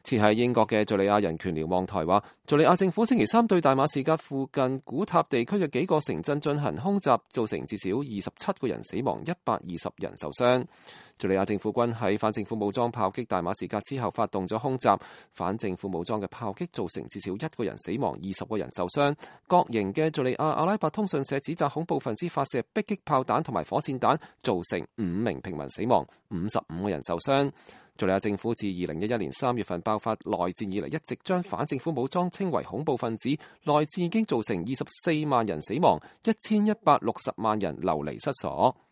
設喺英國嘅敘利亞人權瞭望台話，敘利亞政府星期三對大馬士革附近古塔地區嘅幾個城鎮進行空襲，造成至少27個人死亡，120人受傷。敘利亞政府軍喺反政府武裝炮擊大馬士革之後發動咗空襲，反政府武裝嘅炮擊造成至少1個人死亡，20個人受傷。國營嘅敘利亞阿拉伯通訊社指責恐怖分子發射迫擊炮彈同埋火箭彈，造成5名平民死亡，55個人受傷。敘利亞政府自2011年3月份爆發內戰以嚟，一直將反政府武裝稱為恐怖分子。內戰已經造成24萬人死亡，1160萬人流離失所。